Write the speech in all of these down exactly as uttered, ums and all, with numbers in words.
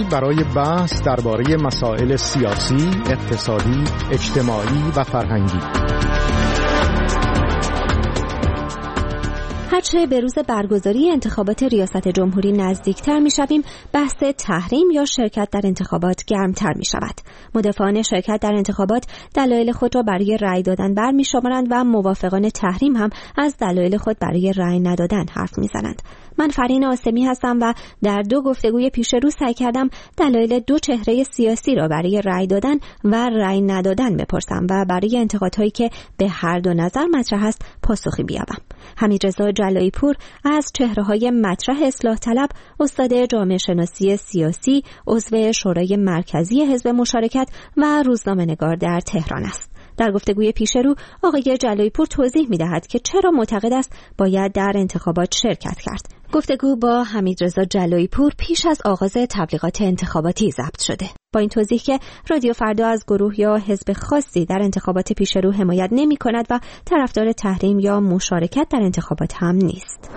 برای بحث درباره مسائل سیاسی، اقتصادی، اجتماعی و فرهنگی. هرچه به روز برگزاری انتخابات ریاست جمهوری نزدیکتر می‌شویم، بحث تحریم یا شرکت در انتخابات گرمتر می‌شود. مدافعان شرکت در انتخابات دلایل خود را برای رأی دادن برمی‌شمارند و موافقان تحریم هم از دلایل خود برای رأی ندادن حرف می‌زنند. من فرین آسمی هستم و در دو گفتگوی پیش رو سعی کردم دلایل دو چهره سیاسی را برای رأی دادن و رأی ندادن بپرسم و برای انتقادهایی که به هر دو نظر مطرح است پاسخی بیابم. حمیدرضا جلایی پور از چهره‌های مطرح اصلاح طلب، استاد جامعه شناسی سیاسی، عضو شورای مرکزی حزب مشارکت و روزنامه‌نگار در تهران است. در گفتگوی پیشرو آقای جلایی پور توضیح می‌دهد که چرا معتقد است باید در انتخابات شرکت کرد. گفتگو با حمیدرضا جلایی پور پیش از آغاز تبلیغات انتخاباتی ضبط شده. با این توضیح که رادیو فردا از گروه یا حزب خاصی در انتخابات پیشرو حمایت نمی‌کند و طرفدار تحریم یا مشارکت در انتخابات هم نیست.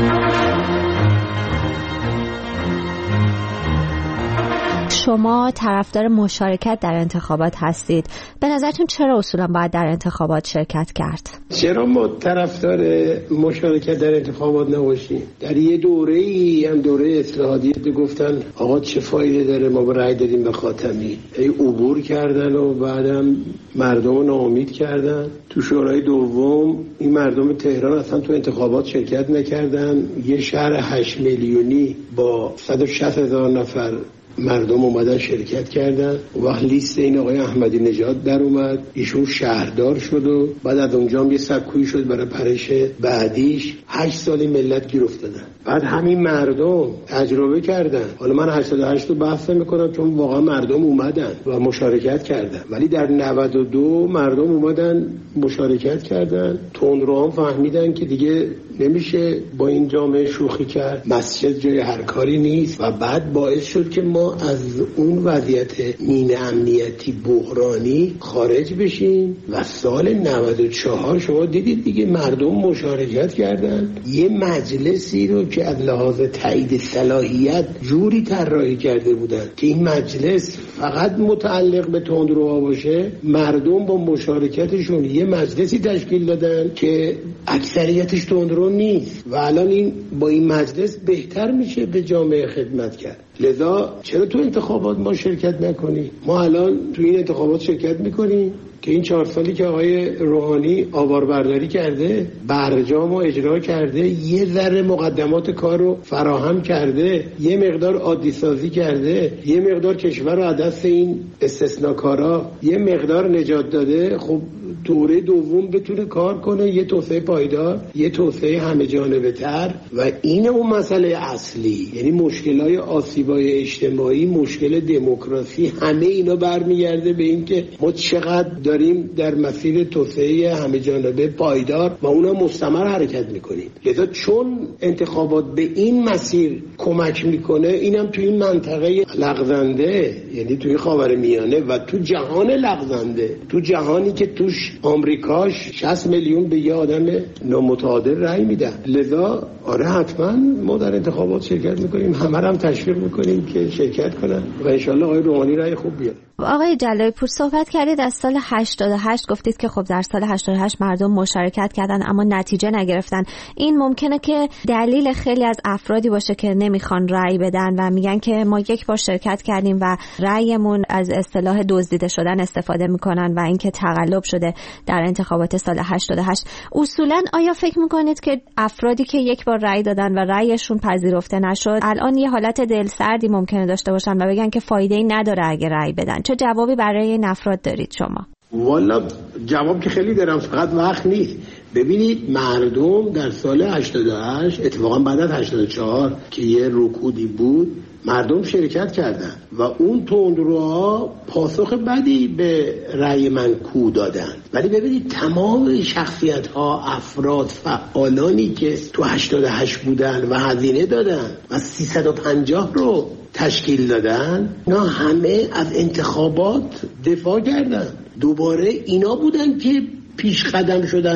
شما طرفدار مشارکت در انتخابات هستید. به نظرتون چرا اصولا باید در انتخابات شرکت کرد؟ چرا ما طرفدار مشارکت در انتخابات نباشیم؟ در یه دوره‌ای هم دوره اصلاحاتی گفتن آقا چه فایده داره ما رأی دادیم به خاتمی. ای عبور کردن و بعدم مردم رو ناامید کردن. تو شورای دوم این مردم تهران اصلا تو انتخابات شرکت نکردن. یه شهر هشت میلیونی با صد و شصت هزار نفر مردم اومدن شرکت کردن. و وقت لیست این آقای احمدی نژاد در اومد، ایشون شهردار شد و بعد از اونجا هم یه سکویی شد برای پرش بعدیش. هشت سالی ملت گیر افتادن. بعد همین مردم تجربه کردن. حالا من هشتاد و هشت رو بحث میکنم چون واقعا مردم اومدن و مشارکت کردن، ولی در نود و دو مردم اومدن مشارکت کردن. تندروها فهمیدن که دیگه نمیشه با این جامعه شوخی کرد، مسجد جای هر کاری نیست و بعد باعث شد که ما از اون وضعیت مین امنیتی بحرانی خارج بشیم و سال نود و چهار شما دیدید دیگه مردم مشارکت کردن. یه مجلسی رو که از لحاظ تایید صلاحیت جوری طراحی کرده بودن که این مجلس فقط متعلق به تندروها باشه، مردم با مشارکتشون یه مجلسی تشکیل دادن که اکثریتش تندرو نیست و الان این با این مجلس بهتر میشه به جامعه خدمت کرد. لذا چرا تو انتخابات ما شرکت نکنی؟ ما الان تو این انتخابات شرکت میکنیم که این چهار سالی که آقای روحانی آواربرداری کرده، برجام رو اجرا کرده، یه ذره مقدمات کار رو فراهم کرده، یه مقدار عادی سازی کرده، یه مقدار کشور رو از دست این استثناکارا یه مقدار نجات داده. خب دوره دوم بتونه کار کنه، یه توسعه پایدار، یه توسعه همه جانبه تر. و این اون مسئله اصلی، یعنی مشکلای آسیبای اجتماعی، مشکل دموکراسی، همه اینا برمیگرده به این که ما چقدر داریم در مسیر توسعه همه جانبه پایدار و اونا مستمر حرکت میکنیم. لذا چون انتخابات به این مسیر کمک میکنه، اینم توی این منطقه لغزنده، یعنی توی خاورمیانه و تو جهان لغزنده، تو جهانی که توش آمریکاش شصت میلیون به یه آدم نامتعادل رأی میدن. لذا آره حتما ما در انتخابات شرکت میکنیم، همه هم تشویق میکنیم که شرکت کنن و انشالله آقای روحانی رأی خوب بیاره. آقای جلایی پور صحبت کردید از سال هشتاد و هشت، گفتید که خب در سال هشتاد و هشت مردم مشارکت کردن اما نتیجه نگرفتن. این ممکنه که دلیل خیلی از افرادی باشه که نمیخوان رأی بدن و میگن که ما یک بار شرکت کردیم و رأیمون از اصطلاح دزدیده شدن استفاده میکنن و اینکه تقلب شده در انتخابات سال هشتاد و هشت. اصولا آیا فکر میکنید که افرادی که یک بار رأی دادن و رأیشون پذیرفته نشد الان یه حالت دلسردی ممکنه داشته باشن و بگن که فایده‌ای نداره اگه رأی بدن؟ چه جوابی برای این افراد دارید شما؟ والا جواب که خیلی دارم، فقط وقت نیست. ببینید مردم در سال هشتاد و هشت، اتفاقا بعد از هشتاد و چهار که یه رکودی بود، مردم شرکت کردن و اون تندروها پاسخ بدی به رأی من کو دادن. ولی ببینید تمام شخصیت ها، افراد، فعالانی که تو هشتاد و هشت بودن و هزینه دادن و سیصد و پنجاه رو تشکیل دادن، اینا همه از انتخابات دفاع کردن. دوباره اینا بودن که پیش قدم شدن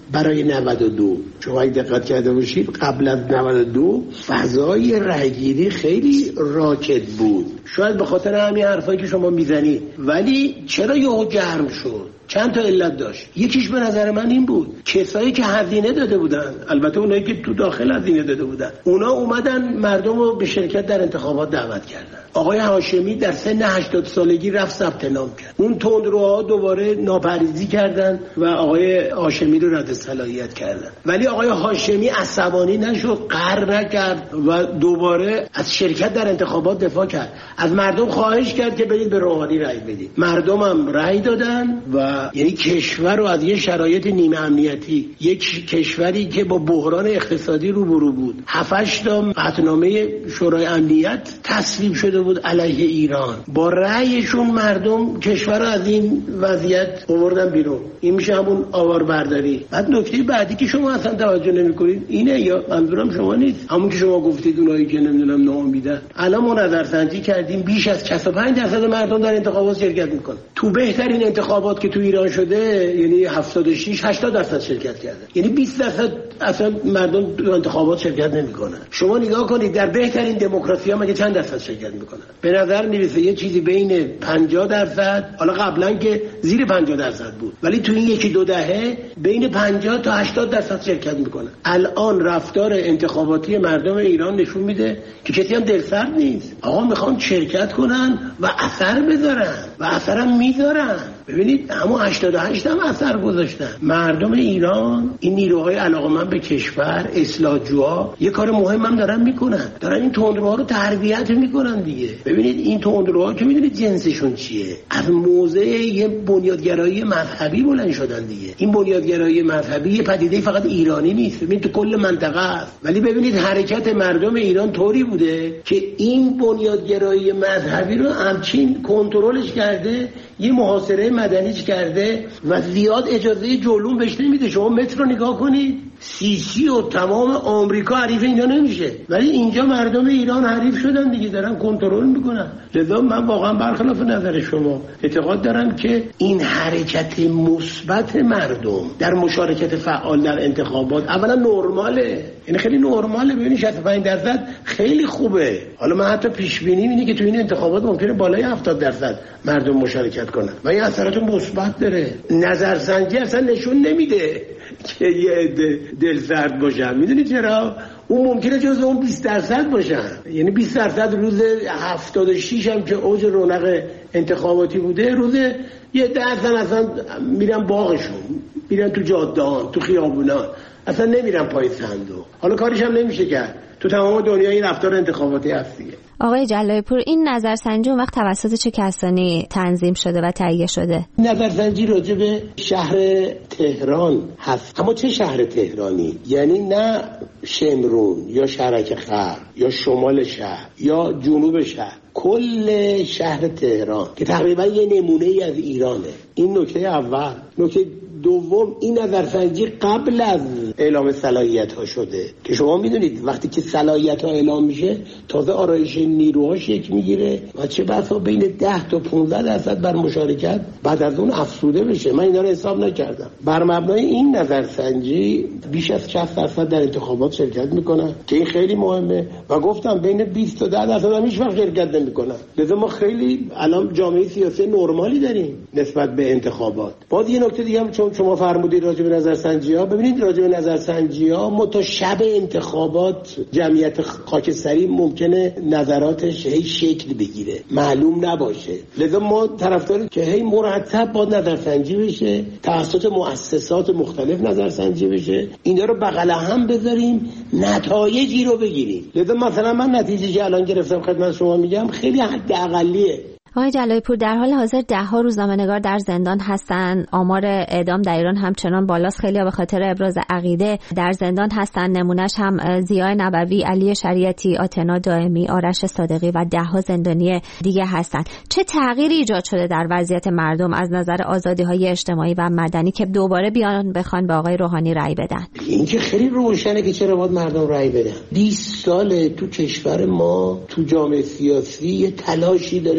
برای نود و دو. شما اگه دقت کرده باشید قبل از نود و دو فضای رأیگیری خیلی راکد بود، شاید به خاطر همین حرفایی که شما میزنید. ولی چرا یهو گرم شد؟ چند تا علت داشت. یکیش به نظر من این بود کسایی که هزینه داده بودن، البته اونایی که تو داخل هزینه داده بودن، اونا اومدن مردم رو به شرکت در انتخابات دعوت کردن. آقای هاشمی در سن هشتاد سالگی رفت ثبت نام کرد. اون تندروها دوباره ناپرهیزی کردن و آقای هاشمی رو رد صلاحیت کردن. ولی آقای هاشمی عصبانی نشد، قهر نکرد و دوباره از شرکت در انتخابات دفاع کرد. از مردم خواهش کرد که برید به روحانی رأی بدید. مردم هم رأی دادن و یعنی کشور رو از یه شرایط نیمه امنیتی، یک کشوری که با بحران اقتصادی روبرو بود، هفتش تا قطعنامه شورای امنیت تصویب شده بود علیه ایران، با رأیشون مردم کشور رو از این وضعیت آوردن بیرون. این میشه همون آواربرداری. بعد نکته بعدی که شما اصلا توجه نمی‌کنید اینه، یا منظورم شما نیست، همون که شما گفتید اونایی که نمیدونم ناامیدن. الان ما نظرسنجی کردیم بیش از شصت و پنج درصد مردم در انتخابات شرکت میکنن. تو بهترین انتخابات که تو ایران شده یعنی هفتاد و شش هشتاد درصد شرکت کرده، یعنی بیست درصد اصلا مردم تو انتخابات شرکت نمیکنن. شما نگاه کنید در بهترین دموکراسی ها مگه چند درصد شرکت میکنن؟ به نظر میرسه یه چیزی بین پنجاه درصد، حالا قبلا که زیر پنجاه درصد بود، ولی تو این یکی دو دهه بین پنجاه تا هشتاد درصد شرکت میکنن. الان رفتار انتخاباتی مردم ایران نشون میده که کسی هم دلسرد نیست. آقا میخوان شرکت کنن و اثر بذارن و اثرم میذارن. ببینید همون هشتاد و هشت هم اثر گذاشتن. مردم ایران، این نیروهای علاقه‌مند به کشور، اصلاحجوها، یه کار مهم هم دارن میکنن، دارن این تندروها رو تربیت میکنن دیگه. ببینید این تندروها که میدونید جنسشون چیه، از موضع یه بنیادگرایی مذهبی بلند شدن دیگه. این بنیادگرایی مذهبی یه پدیده فقط ایرانی نیست، ببینید تو کل منطقه است. ولی ببینید حرکت مردم ایران طوری بوده که این بنیادگرایی مذهبی رو همچین کنترلش کرده، یه محاصره مدنیش کرده و زیاد اجازه جلوم بهش نمیده. شما متر رو نگاه کنید، سیسی و تمام آمریکا حریف اینا نمیشه، ولی اینجا مردم ایران حریف شدن دیگه، دارن کنترل میکنن. لذا من واقعا برخلاف نظر شما اعتقاد دارم که این حرکت مثبت مردم در مشارکت فعال در انتخابات اولا نرماله، یعنی خیلی نرماله. ببینید شصت و پنج درصد خیلی خوبه. حالا من حتی پیش بینی اینه که تو این انتخابات ممکنه بالای هفتاد درصد مردم مشارکت کنن و این اثرات مثبت داره. نظرسنجی اصلا نشون نمیده که یه دلسرد باشن. میدونید چرا؟ اون ممکنه جز اون بیست درصد باشن، یعنی بیست درصد روز هفتاد و شش هم که اوج رونق انتخاباتی بوده، روز یه درصد اصلا میرن باغشون، میرن تو جاده‌ها، تو خیابونا، اصلا نمیرن پای صندوق. حالا کارش هم نمیشه کرد. تو تمام دنیا این رفتار انتخاباتی هست دیگه. آقای جلایی پور، این نظرسنجی اون وقت توسط چه کسانی تنظیم شده و تهیه شده؟ نظرسنجی راجع به شهر تهران هست. اما چه شهر تهرانی؟ یعنی نه شمرون یا شرک خرم یا شمال شهر یا جنوب شهر، کل شهر تهران که تقریبا یه نمونه ای از ایرانه. این نکته اول. نکته دوم، این نظرسنجی قبل از اعلام صلاحیت ها شده که شما میدونید وقتی که صلاحیت ها اعلام میشه تازه آرایش نیروها شکل میگیره و چه بسا بین ده تا پانزده درصد بر مشارکت بعد از اون افزوده بشه. من اینا رو حساب نکردم. بر مبنای این نظرسنجی بیش از شصت درصد در انتخابات شرکت میکنن که این خیلی مهمه و گفتم بین بیست تا ده درصد هم هیچ وقت شرکت نمیکنن. لذا ما خیلی الان جامعه سیاسی نرمالی داریم نسبت به انتخابات. باز یه نکته دیگه هم چون شما فرمودید راجع به نظرسنجی‌ها، ببینید راجع به نظرسنجی‌ها ما تا شب انتخابات جمعیت خاکستری ممکنه نظراتش هی شکل بگیره، معلوم نباشه. لذا ما طرفداریم که هی مرتب با نظرسنجی بشه، توسط مؤسسات مختلف نظرسنجی بشه، اینا رو بغل هم بذاریم، نتایجی رو بگیریم. لذا مثلا من نتیجه که الان گرفتم خدمت شما میگم خیلی حداقلیه. آقای جلایی پور، در حال حاضر ده ها روزنامه‌نگار در زندان هستن. آمار اعدام در ایران همچنان بالاست. خیلی‌ها به خاطر ابراز عقیده در زندان هستن. نمونهش هم ضیاء نبوی، علی شریعتی، آتنا دائمی، آرش صادقی و ده ها زندانی دیگه هستن. چه تغییری ایجاد شده در وضعیت مردم از نظر آزادی‌های اجتماعی و مدنی که دوباره بیان بخوان به آقای روحانی رأی بدن؟ این که خیلی روشنه که چرا باید مردم رأی بدن. بیست ساله تو کشور ما تو جامعه سیاسی یه تلاشی داره میشه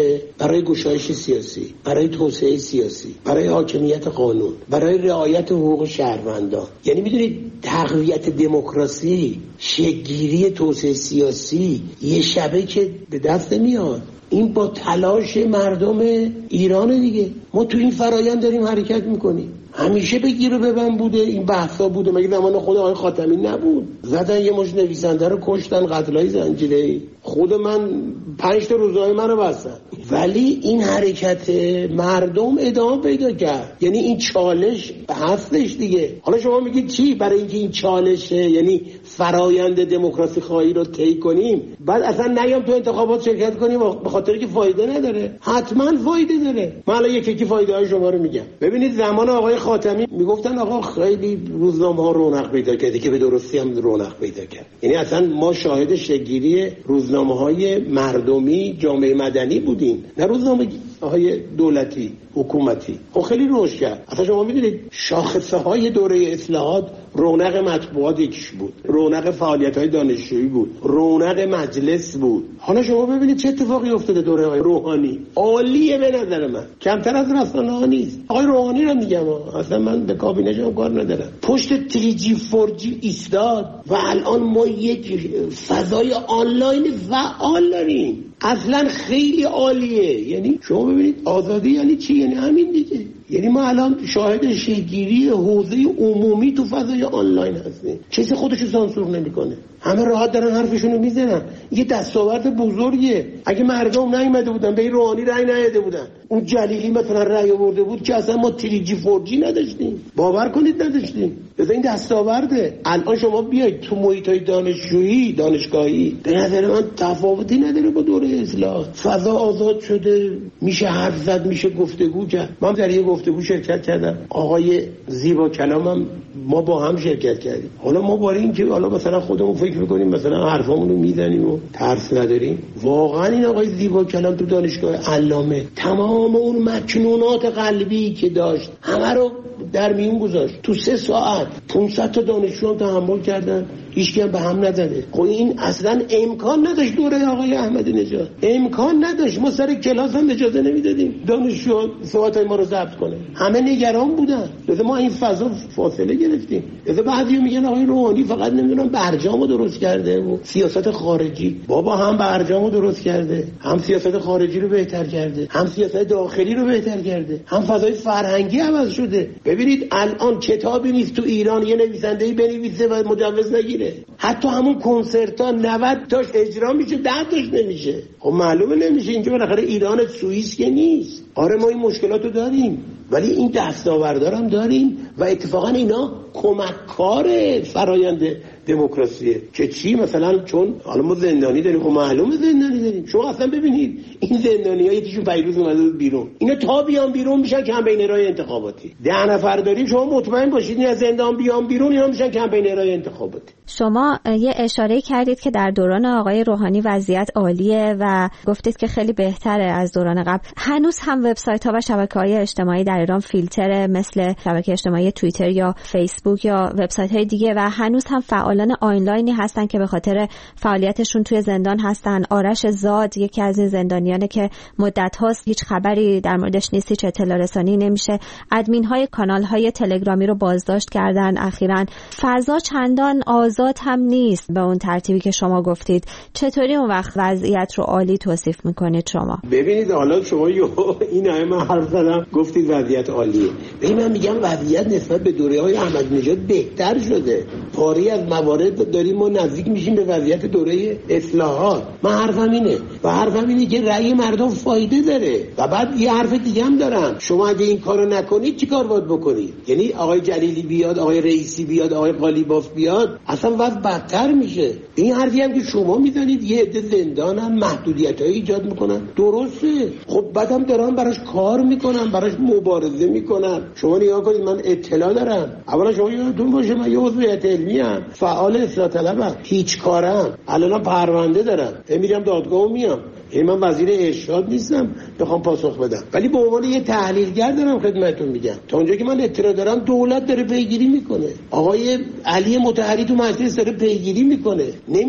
میشه برای گشایش سیاسی، برای توسعه سیاسی، برای حاکمیت قانون، برای رعایت حقوق شهروندان. یعنی میدونید تقویت دموکراسی، شکل‌گیری توسعه سیاسی یه شبه که به دست نمیاد. این با تلاش مردم ایران دیگه. ما تو این فرایند داریم حرکت میکنیم. همیشه بگیر و ببند بوده، این بحثا بوده. مگه زمان خود آقای خاتمی نبود؟ زدن یه مش نویسنده رو کشتن، قتلای زنجیره‌ای. خود من پنج تا روزنامه منو بستن. ولی این حرکت مردم ادامه پیدا کرد. یعنی این چالش هستش دیگه. حالا شما میگید چی؟ برای اینکه این چالشه، یعنی فرایند دموکراسی خواهی رو طی کنیم، بعد اصلا نیام تو انتخابات شرکت کنیم به خاطر که فایده نداره. حتما فایده داره. من الان یکی یکی فایده های شما رو میگم. ببینید زمان آقای خاتمی میگفتن آقا خیلی روزنامه ها رونق پیدا کرده، که به درستی هم رونق پیدا کرد. یعنی اصلا ما شاهد شکل‌گیری روزنامه های مردمی جامعه مدنی بودیم، نه روزنامه های دولتی حکومتی. خب خیلی رشد کرد. اصلا شما میدونید شاخصه های دوره اصلاحات رونق مطبوعات یکیش بود، رونق فعالیت های دانشجویی بود، رونق مجلس بود. حالا شما ببینید چه اتفاقی افتاده دوره آقای روحانی. عالیه به نظر من، کمتر از رسانه ها نیست. آقای روحانی رو میگم، اصلا من به کابینه هم کار ندارم، پشت تری جی فور جی ایستاد و الان ما یک فضای آنلاین فعال داریم. اصلا خیلی عالیه. یعنی شما ببینید آزادی یعنی چی؟ یعنی همین دیگه. یعنی ما الان شاهد شکل‌گیری حوزه عمومی تو فضای آنلاین هستیم. کسی خودشو سانسور نمیکنه، همه راحت دارن حرفشونو میزنن. یه دستاورد بزرگیه. اگه مردم نیومده بودن به این روحانی رأی نداده بودن، اون جلیلی مثلا رأی آورده بود که اصلا ما تری جی فور جی نداشتیم. باور کنید نداشتیم. بذار این دستاورده. الان شما بیاید تو محیطای دانشجویی، دانشگاهی، به نظر من تفاوتی نداره با دوره اصلاح. فضا آزاد شده، میشه حرف زد، میشه گفتگو کرد. من در یه گفتگو شرکت کردم، آقای زیبا کلامم ما با هم شرکت کردیم. حالا ما برای این که حالا مثلا خودمون فکر می‌کنیم مثلا حرفامون رو میزنیم و ترس نداریم، واقعا این آقای زیبا کلام تو دانشگاه علامه تمام اون مکنونات قلبی که داشت همه رو در میون گذاشت. تو سه ساعت پانصد تا دانشجو هم تحمل کردن، هیچ هم به هم نزده. خب این اصلا امکان نداشت دوره آقای احمدی نژاد، امکان نداشت. ما سر کلاس هم اجازه نمیدادیم دانشجو صحبتای ما رو ضبط کنه، همه نگران بودن. لذا ما این فضا فاصله گرفتیم. لذا بعضی میگن آقای روحانی فقط نمیدونم برجامو درست کرده و سیاست خارجی. بابا هم برجامو درست کرده، هم سیاست خارجی رو بهتر کرده، هم سیاست داخلی رو بهتر کرده، هم فضای فرهنگی عوض شده. ببینید الان کتابی نیست تو ایران یه نویسنده‌ای بنویسه و مجوز نگیره. حتی همون کنسرت ها نود تاش اجرا میشه، ده تاش نمیشه. خب معلومه نمیشه. اینجا بالاخره ایران سوئیس که نیست. آره ما این مشکلاتو داریم، ولی این دستاوردارم داریم و اتفاقا اینا کمککار فرایند دموکراسیه. که چی؟ مثلا چون حالا ما زندانی داریم، خب معلومه زندانی داریم. شما اصلا ببینید این زندانی‌ها یکیشون پیروز اومده بیرون، اینا تا بیان بیرون میشن کمپینرهای انتخاباتی. ده نفر داریم، شما مطمئن باشید این از زندان بیان بیرون اینا میشن کمپینرهای انتخاباتی. شما یه اشاره کردید که در دوران آقای روحانی وضعیت عالیه و گفتید که خیلی بهتره از دوران قبل. هنوز هم وبسایت‌ها و شبکه‌های اجتماعی در ایران فیلتر مثل شبکه اجتماعی توییتر یا فیسبوک یا وبسایت‌های دیگه و هنوز هم فعالان آنلاینی هستن که به خاطر فعالیتشون توی زندان هستن. آرش زاد یکی از این زندانیانه که مدت هاست هیچ خبری در موردش نیست، هیچ اطلاع رسانی نمیشه. ادمین های کانال های تلگرامی رو بازداشت کردن اخیراً. فضا چندان آزاد هم نیست به اون ترتیبی که شما گفتید. چطوری اون وقت وضعیت رو عالی توصیف میکنید شما؟ ببینید حالا شما این همه حرف زدم گفتید وضعیت عالیه. ببین من میگم وضعیت نسبت به دوره های احمدی نژاد بهتر شده. پاری از موارد داریم ما نزدیک میشیم به وضعیت دوره اصلاحات. من حرفم اینه و حرفم اینه که رأی مردم فایده داره. و بعد یه حرف دیگه هم دارم، شما اگه این کارو نکنید چیکار باید بکنید؟ یعنی آقای جلیلی بیاد، آقای رئیسی بیاد، آقای قالیباف بیاد، اصلا وضع بدتر میشه. این حرفی هم که شما میزنید یه عده زندانن محدودیتایی ایجاد میکنن، درسته. خب بعدم دارن براش کار میکنن، براش مبارزه میکنن. شما نگاه کنید، من اطلاع دارم. اولا شما یادتون باشه من یه عضو هیئت علمی ام، فعال اصلاح طلبم، هیچ کارم، الانم پرونده دارم، میرم دادگاه میام. این من وزیر ارشاد نیستم بخوام پاسخ بدم، ولی به عنوان یه تحلیلگر دارم خدمتتون میگم. تا اونجا که من اطلاع دارم دولت داره پیگیری میکنه، آقای علی مطهری تو مجلس داره پیگیری میکنه. نمیاد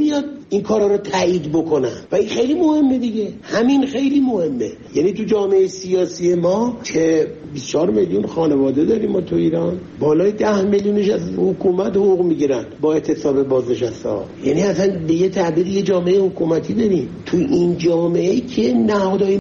این کارا رو تایید بکنن و این خیلی مهمه دیگه. همین خیلی مهمه. یعنی تو جامعه سیاسی ما که بیست و چهار میلیون خانواده داریم ما تو ایران، بالای ده میلیونش از حکومت حقوق میگیرن با اعتصاب بازنشسته‌ها. یعنی اصلا به یه تعبیر یه جامعه حکومتی داریم. تو این جامعه که نهادهای